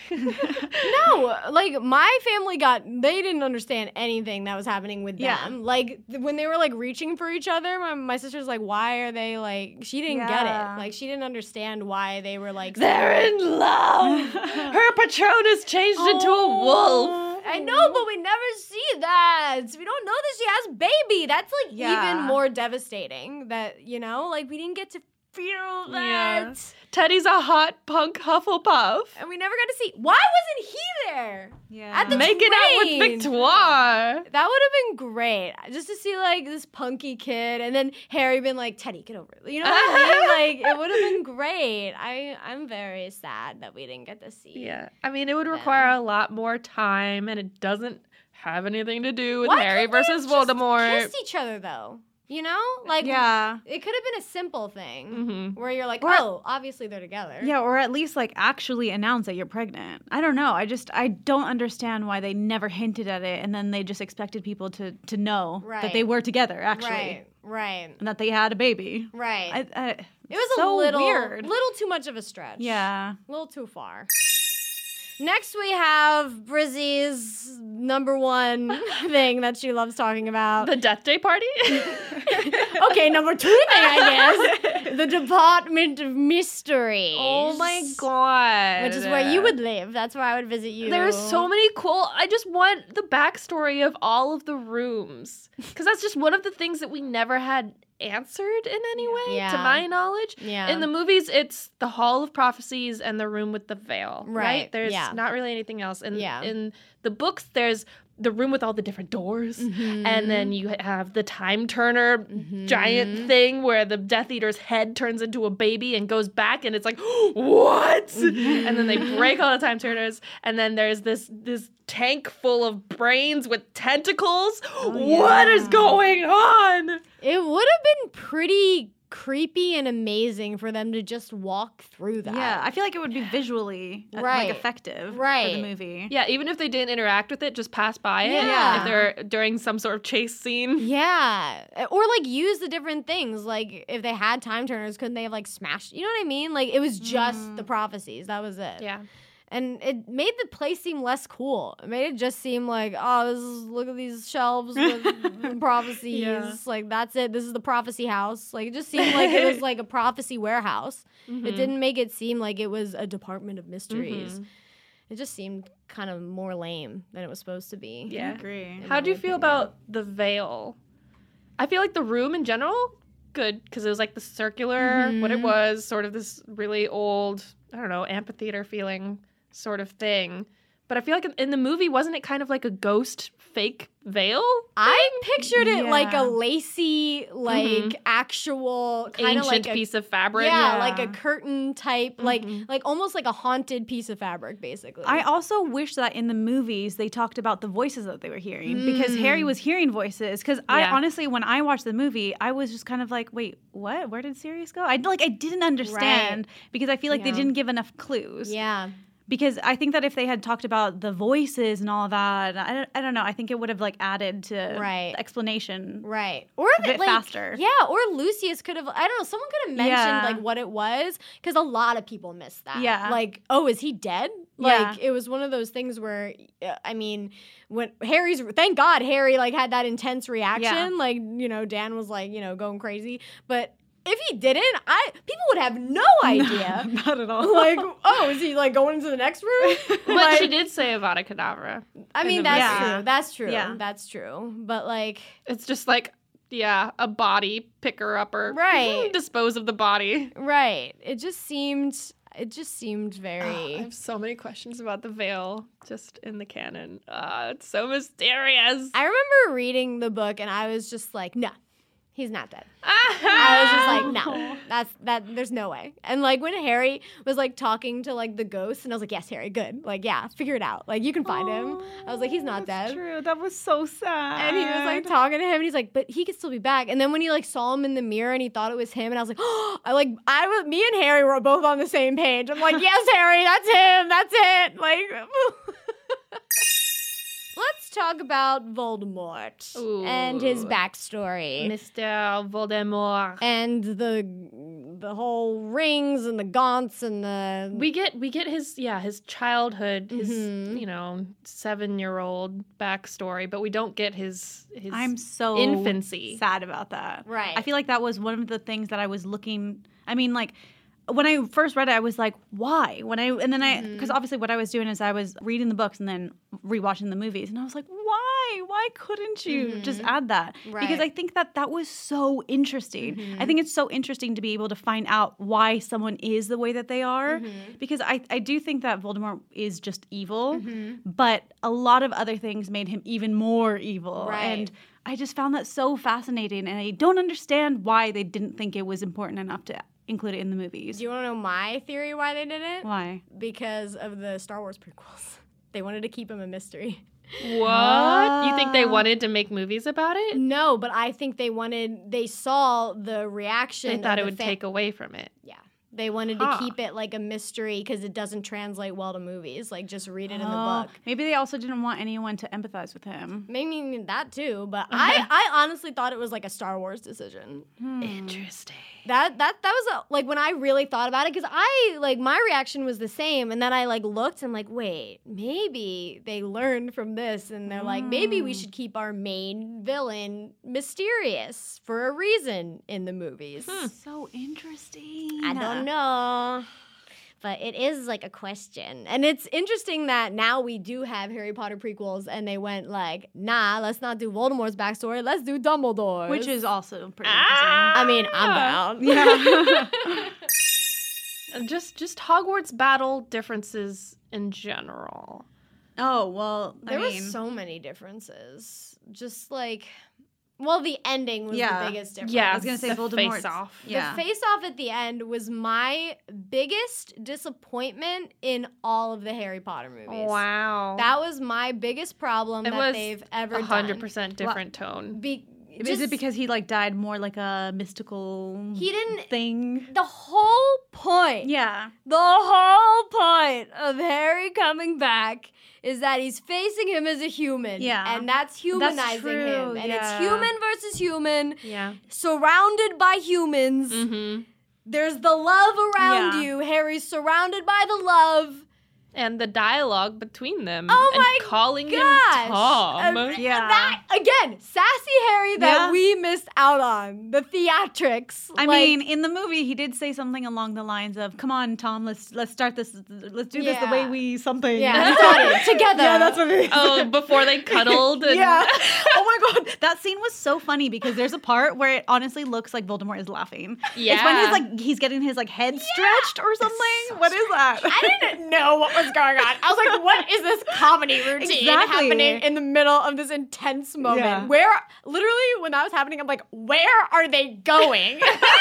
No, like my family they didn't understand anything that was happening with Yeah. them. Like when they were like reaching for each other, my sister's like, why are they like, she didn't get Yeah. it. Like she didn't understand why they were like, They're in love. Her Patronus changed into a wolf. I know, but we never see that. We don't know that she has baby. That's like Yeah. even more devastating that, you know, like we didn't get to feel that. Yeah. Teddy's a hot punk Hufflepuff. And we never got to see. Why wasn't he there? Yeah. At the Making out with train. Victoire. That would have been great. Just to see like this punky kid and then Harry been like, Teddy, get over it. You know what I mean? Like it would have been great. I'm very sad that we didn't get to see. Yeah. I mean, it would require a lot more time, and it doesn't have anything to do with Why Harry couldn't they versus have just Voldemort. kissed each other though. You know? Like Yeah. it could have been a simple thing Mhm. where you're like, Or- oh, obviously they're together. Yeah, or at least like actually announce that you're pregnant. I don't know. I don't understand why they never hinted at it and then they just expected people to know Right. that they were together actually Right. and that they had a baby. Right. It It was so a little weird. too much of a stretch. Yeah. A little too far. Next, we have Brizzy's number one thing that she loves talking about. The Death Day party? Okay, number two thing, I guess. The Department of Mysteries. Oh my god. Which is where you would live. That's where I would visit you. There's so many cool. I just want the backstory of all of the rooms. Because that's just one of the things that we never had answered in any way, Yeah. to my knowledge. Yeah. In the movies, it's the Hall of Prophecies and the room with the veil. Right, There's yeah. not really anything else. And Yeah. in the books, there's the room with all the different doors, and then you have the time turner giant thing where the Death Eater's head turns into a baby and goes back, and it's like, what? And then they break all the time turners, and then there's this tank full of brains with tentacles. What is going on? It would have been pretty creepy and amazing for them to just walk through that. Yeah, I feel like it would be visually like effective for the movie. Yeah, even if they didn't interact with it, just pass by it. Yeah. If they're during some sort of chase scene. Yeah. Or like use the different things. Like if they had time turners, couldn't they have like smashed? You know what I mean? Like it was just the prophecies. That was it. Yeah. And it made the place seem less cool. It made it just seem like, oh, look at these shelves with prophecies. Yeah. Like, that's it. This is the prophecy house. Like, it just seemed like it was like a prophecy warehouse. It didn't make it seem like it was a department of mysteries. It just seemed kind of more lame than it was supposed to be. Yeah. I agree. How do you feel about the veil? I feel like the room in general, good, because it was like the circular, what it was, sort of this really old, I don't know, amphitheater feeling sort of thing. But I feel like in the movie, wasn't it kind of like a ghost fake veil? I pictured it like a Yeah. lacy, like actual kind of Ancient like piece of fabric. yeah, like a curtain type, like almost like a haunted piece of fabric, basically. I also wish that in the movies they talked about the voices that they were hearing because Harry was hearing voices. Because I honestly, when I watched the movie, I was just kind of like, wait, what? Where did Sirius go? I didn't understand because I feel like they didn't give enough clues. yeah. Because I think that if they had talked about the voices and all that, I don't know. I think it would have like added to the explanation. Right. Or a bit faster. Yeah, or Lucius could have, I don't know, someone could have mentioned like what it was, because a lot of people missed that. Yeah. Like, oh, is he dead? Yeah. Like, it was one of those things where, I mean, when thank God Harry like had that intense reaction. Yeah. Like, you know, Dan was like, you know, going crazy. But if he didn't, people would have no idea. Not at all. Like, oh, is he like going into the next room? But she did say Avada Kedavra. I mean, the that's movie. true. That's true. Yeah. That's true. But like, It's just like, yeah, a body, pick her up or Right. dispose of the body. right. It just seemed I very. have so many questions about the veil just in the canon. It's so mysterious. I remember reading the book and I was just like, no, he's not dead. I was just like, no, there's no way. And like when Harry was like talking to like the ghost, and I was like, yes, Harry, good. Like, yeah, figure it out. Like, you can find him. I was like, he's not dead. True. That was so sad. And he was like talking to him, and he's like, but he could still be back. And then when he like saw him in the mirror and he thought it was him, and I was like, me and Harry were both on the same page. I'm like, yes, Harry, that's him. That's it. Like, let's talk about Voldemort and his backstory. Mr. Voldemort. And the whole rings and the gaunts and the We get his childhood, his 7-year-old backstory, but we don't get his I'm so infancy. sad about that. Right. I feel like that was one of the things that I was looking. I mean, like when I first read it, I was like, why? Because obviously what I was doing is I was reading the books and then rewatching the movies, and I was like, why? Why couldn't you just add that? Right. Because I think that was so interesting. I think it's so interesting to be able to find out why someone is the way that they are. Because I do think that Voldemort is just evil, but a lot of other things made him even more evil. Right. And I just found that so fascinating, and I don't understand why they didn't think it was important enough to include it in the movies. Do you want to know my theory why they didn't? Why? Because of the Star Wars prequels. They wanted to keep him a mystery. What? You think they wanted to make movies about it? No, but I think they saw the reaction. They thought of it the would take away from it. Yeah. They wanted to keep it like a mystery because it doesn't translate well to movies. Like, just read it in the book. Maybe they also didn't want anyone to empathize with him. Maybe that too, but I honestly thought it was like a Star Wars decision. Interesting. That was like when I really thought about it, because my reaction was the same, and then I like looked and I'm like, wait, maybe they learned from this and they're like, maybe we should keep our main villain mysterious for a reason in the movies. So interesting. I don't know. But it is like a question. And it's interesting that now we do have Harry Potter prequels and they went like, nah, let's not do Voldemort's backstory. Let's do Dumbledore's. Which is also pretty I mean, I'm down. interesting. Yeah. Just Hogwarts battle differences in general. Oh, well, There were so many differences. Just like, well, the ending was the biggest difference. Yeah, I was going to say the Voldemort's. face-off. Yeah. The face-off at the end was my biggest disappointment in all of the Harry Potter movies. Wow. That was my biggest problem It that was they've ever 100% different tone. Is it because he like died more like a mystical he didn't? thing? The whole point. Yeah. The whole point of Harry coming back is that he's facing him as a human. Yeah. And that's humanizing true, him. And yeah. it's human versus human, Yeah. surrounded by humans. Mm-hmm. There's the love around Yeah. you. Harry's surrounded by the love. And the dialogue between them. Oh and my calling him gosh. Tom. Yeah. That, again, sassy Harry that Yeah. we missed out on. The theatrics. I Like, mean, in the movie, he did say something along the lines of, "Come on, Tom, let's start this. Let's do this the way Yeah. we something." yeah, we got it together. Yeah, that's what it is. Oh, before they cuddled. And Yeah. Oh my god, that scene was so funny because there's a part where it honestly looks like Voldemort is laughing. Yeah. It's when he's getting his like head stretched or something. What is that? I didn't know what was going on. I was like, what is this comedy routine Exactly. happening in the middle of this intense moment? Yeah. Where, literally, when that was happening, I'm like, where are they going?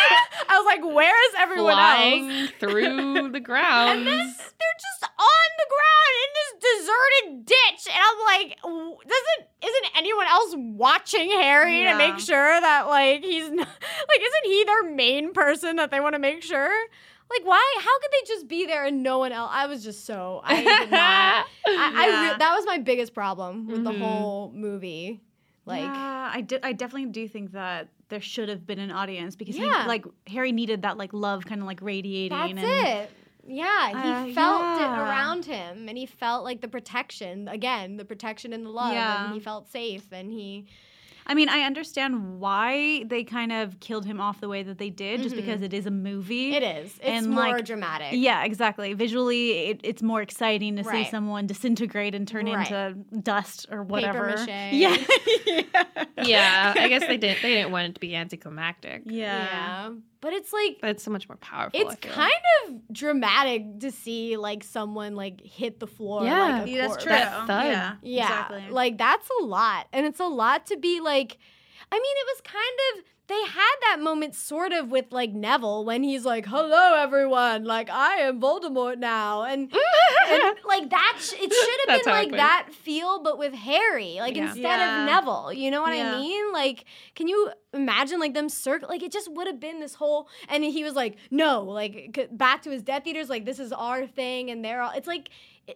I was like, where is everyone flying else? through the grounds. And then they're just on the ground in this deserted ditch. And I'm like, isn't anyone else watching Harry Yeah. to make sure that, like, he's not, like, isn't he their main person that they want to make sure? Like, why? How could they just be there and no one else? I was just so, I did not. Yeah. That was my biggest problem with the Mhm. whole movie. Like, yeah, I definitely do think that there should have been an audience because Yeah. Harry needed that like love kind of like radiating. that's and, it. Yeah, he felt it yeah. around him, and he felt like the protection, again, the protection and the love, Yeah. and he felt safe, and he... I mean, I understand why they kind of killed him off the way that they did, just because it is a movie. It is. It's And, more like, dramatic. Yeah, exactly. Visually, it's more exciting to see Right. someone disintegrate and turn Right. into dust or whatever. Papier-mâché. Yeah. Yeah, I guess they didn't want it to be anticlimactic. Yeah. But it's like, But it's so much more powerful. it's I feel. kind of dramatic to see, like, someone, like, hit the floor Yeah. like a Yeah, that's corpse. true. That thud. Yeah, Yeah, exactly. like that's a lot. And it's a lot to be like, I mean, it was kind of, they had that moment sort of with like Neville when he's like, hello everyone, like I am Voldemort now. And like that, it should have That's been how it like went. that feel, but with Harry, like Yeah. instead Yeah. of Neville, you know what I Yeah. mean? Like, can you imagine like them like it just would have been this whole, and he was like, no, like back to his Death Eaters, like this is our thing. And they're all, it's like,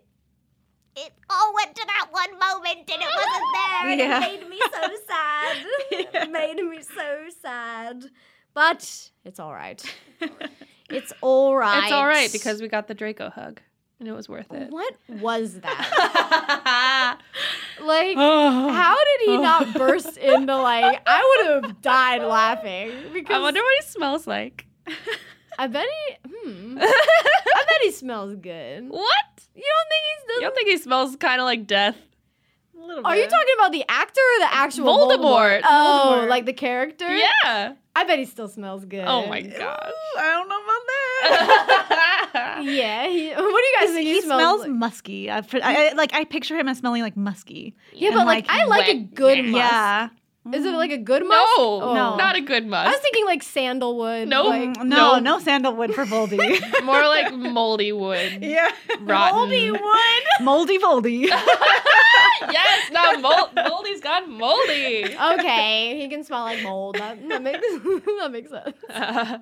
it all went to that one moment and it wasn't there and Yeah. it made me so sad. It made me so sad. But it's all right. It's all right. It's all right because we got the Draco hug, and it was worth it. What was that? Like, how did he not burst into, like, I would have died laughing. Because I wonder what he smells like. I bet I bet he smells good. What? You don't think he's You don't think he smells kind of like death? A little Are you bit. talking about the actor or the actual Voldemort. Oh, Voldemort. like the character? Yeah. I bet he still smells good. Oh my gosh. I don't know about that. Yeah. What do you guys think He smells smells like? musky. I picture him as smelling like musky. Yeah, but and, like, like, I like a wet. good musk. Yeah. Is it like a good musk? No, Oh. not a good I was musk. thinking like sandalwood. Nope. Like, No sandalwood for Voldy. More like moldy wood. Yeah. Rotten. moldy wood. Moldy Voldy. Yes, not moldy's gone moldy. Okay, he can smell like mold. That makes that makes sense.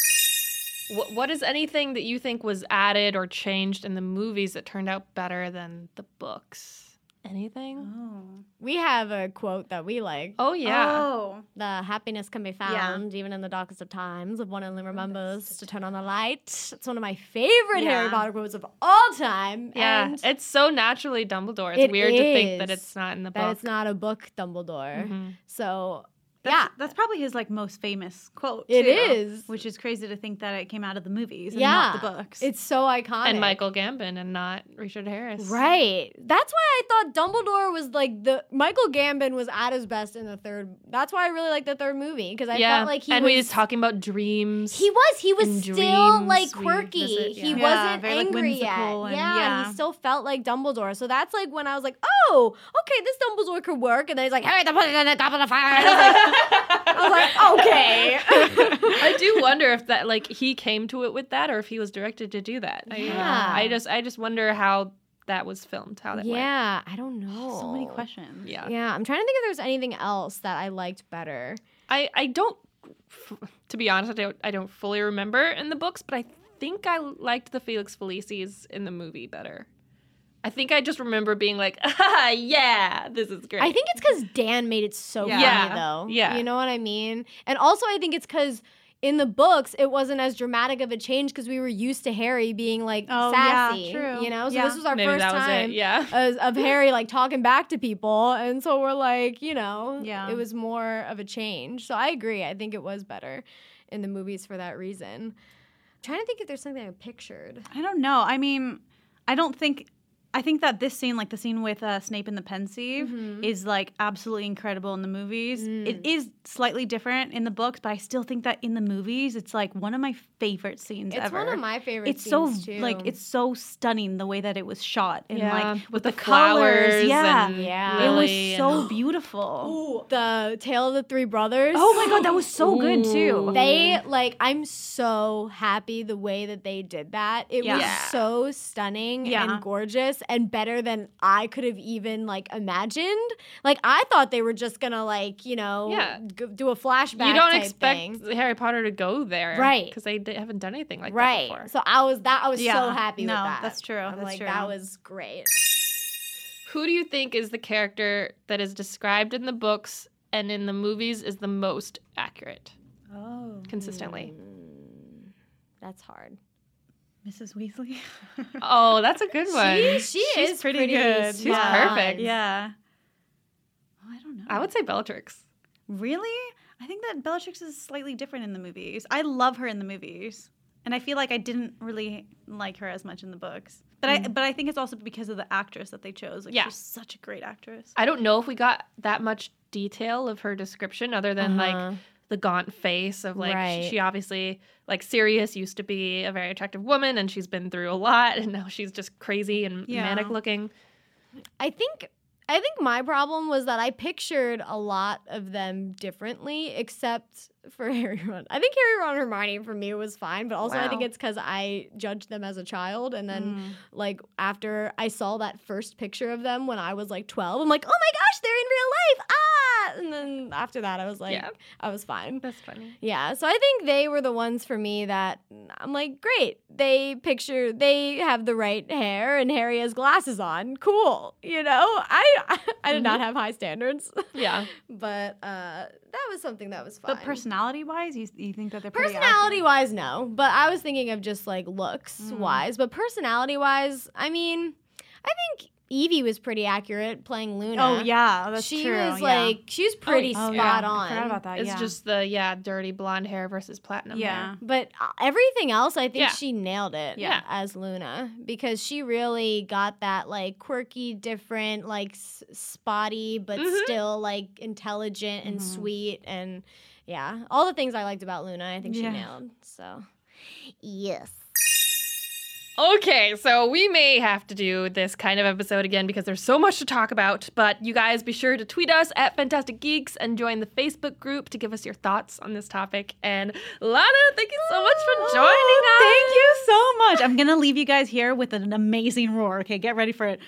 What is anything that you think was added or changed in the movies that turned out better than the books? Anything? Oh. We have a quote that we like. Oh yeah. Oh. The happiness can be found even in the darkest of times if one only remembers to turn on the light. It's one of my favorite Yeah. Harry Potter quotes of all time. Yeah, and it's so naturally Dumbledore. It's It weird to think that is. it's not in the that book. it's not a book Dumbledore. Mhm. So That's probably his like most famous quote. It too, is. which is crazy to think that it came out of the movies and Yeah. not the books. It's so iconic. And Michael Gambon and not Richard Harris. Right. That's why I thought Dumbledore was like Michael Gambon was at his best in the third. That's why I really liked the third movie because I felt like he was talking about dreams. He was in still dreams like we quirky. visit, He yeah. wasn't very, like, angry yet. whimsical and- Yeah, he still felt like Dumbledore. So that's like when I was like, oh, okay, this Dumbledore could work. And then he's like, Harry, put it on the top of the fire. And I was like, okay. I do wonder if that like he came to it with that or if he was directed to do that. Yeah. I just wonder how that was filmed, how that went. Yeah, I don't know. so many questions. Yeah. Yeah, I'm trying to think if there's anything else that I liked better. I don't, to be honest, I don't fully remember in the books, but I think I liked the Felix Felicis in the movie better. I think I just remember being like, yeah, this is great. I think it's because Dan made it so funny, Yeah. though. Yeah. You know what I mean? And also, I think it's because in the books, it wasn't as dramatic of a change because we were used to Harry being like sassy. Yeah, true. You know? So Yeah. this was our Maybe first that was time it. Yeah. of Harry like talking back to people. And so we're like, you know, Yeah. it was more of a change. So I agree. I think it was better in the movies for that reason. I'm trying to think if there's something I pictured. I don't know. I mean, I think that this scene, like the scene with Snape and the pensieve, is like absolutely incredible in the movies. It is slightly different in the books, but I still think that in the movies, it's like one of my favorite scenes It's ever. one of my favorite It's so scenes, too. like it's so stunning the way that it was shot and Yeah, like with the the flowers colors. Yeah, and Yeah. it was Lily so and- beautiful. The Tale of the Three Brothers. Oh my god, that was so good too. They I'm so happy the way that they did that. It was Yeah. so stunning Yeah. and gorgeous and better than I could have even like imagined. Like I thought they were just gonna Yeah. do a flashback. You don't type expect thing. Harry Potter to go there. Right. Because they haven't done anything like that Right. before. So I was so Yeah. happy with No, that. that's true. I'm That's like, true. that was great. Who do you think is the character that is described in the books and in the movies is the most accurate Oh, consistently? That's hard. Mrs. Weasley. Oh, that's a good one. She She's is pretty good. She's spot perfect. on. Yeah. Oh, I don't know. I would say Bellatrix. Really? I think that Bellatrix is slightly different in the movies. I love her in the movies. And I feel like I didn't really like her as much in the books. But I think it's also because of the actress that they chose. Like, Yeah. she's such a great actress. I don't know if we got that much detail of her description other than like the gaunt face of like Right. she obviously like Sirius used to be a very attractive woman and she's been through a lot and now she's just crazy and Yeah. manic looking. I think my problem was that I pictured a lot of them differently, except for Harry, Ron. I think Harry, Ron, and Hermione for me was fine, but also I think Wow. it's because I judged them as a child, and then like after I saw that first picture of them when I was like 12, I'm like, oh my gosh, they're in real life, and then after that I was like, Yeah. I was fine. That's funny. Yeah, so I think they were the ones for me that I'm like, great. They have the right hair and Harry has glasses on. Cool. You know, I did not have high standards, Yeah. but that was something that was fine. But personality-wise, you think that they're pretty Personality wise, no. But I was thinking of just like looks wise. But personality wise, I mean, I think Evie was pretty accurate playing Luna. Oh, yeah, that's she true. was like, she was pretty Oh, spot yeah. on. I forgot about that, It's yeah. just the dirty blonde hair versus platinum Yeah. hair. But everything else, I think Yeah. she nailed it Yeah. as Luna because she really got that like quirky, different, like spotty, but still like intelligent and sweet. And yeah, all the things I liked about Luna, I think she Yeah. nailed. So, yes. Okay, so we may have to do this kind of episode again because there's so much to talk about, but you guys be sure to tweet us at Fantastic Geeks and join the Facebook group to give us your thoughts on this topic. And Lana, thank you so much for joining us. Thank you so much. I'm going to leave you guys here with an amazing roar. Okay, get ready for it.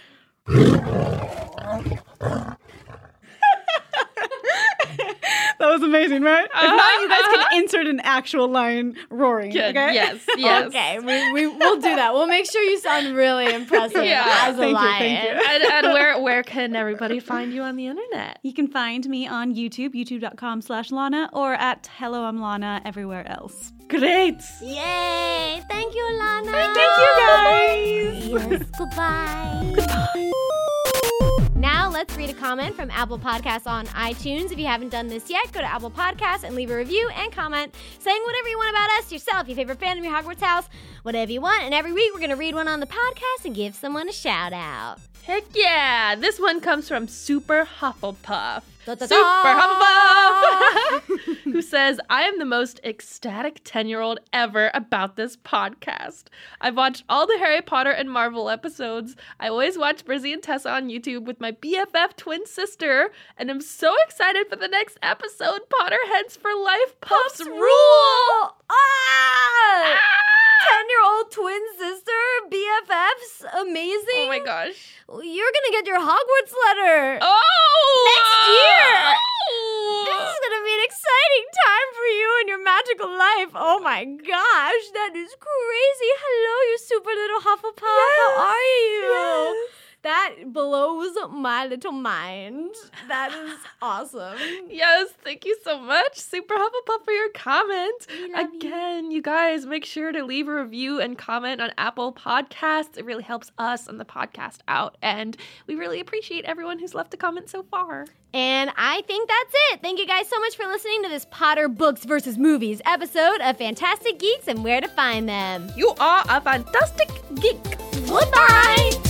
That was amazing, right? If not, you guys can insert an actual line roaring. Good. Okay? Yes, yes. Okay, we'll do that. We'll make sure you sound really impressive Yeah. as a Thank you, lion. thank you. And where can everybody find you on the internet? You can find me on YouTube, youtube.com/Lana, or at Hello, I'm Lana everywhere else. Great. Yay! Thank you, Lana. Thank you, guys. Yes, goodbye. Now let's read a comment from Apple Podcasts on iTunes. If you haven't done this yet, go to Apple Podcasts and leave a review and comment saying whatever you want about us, yourself, your favorite fandom, your Hogwarts house, whatever you want. And every week we're going to read one on the podcast and give someone a shout out. Heck yeah! This one comes from Super Hufflepuff. Da-da-da! Super Hufflepuff! Who says, I am the most ecstatic 10-year-old ever about this podcast. I've watched all the Harry Potter and Marvel episodes. I always watch Brizzy and Tessa on YouTube with my BFF twin sister, and I'm so excited for the next episode. Potterheads for Life Puffs rule! Ah! 10-year-old twin sister, BFFs, amazing. Oh my gosh. You're gonna get your Hogwarts letter. Oh! Next year. Oh! This is gonna be an exciting time for you and your magical life. Oh my gosh, that is crazy. Hello, you super little Hufflepuff. Yes, How are you? yes. That blows my little mind. That is awesome. Yes, thank you so much, Super Hufflepuff, for your comment. We love Again, you guys, make sure to leave a review and comment on Apple Podcasts. It really helps us and the podcast out, and we really appreciate everyone who's left a comment so far. And I think that's it. Thank you guys so much for listening to this Potter Books versus Movies episode of Fantastic Geeks and Where to Find Them. You are a fantastic geek. Goodbye.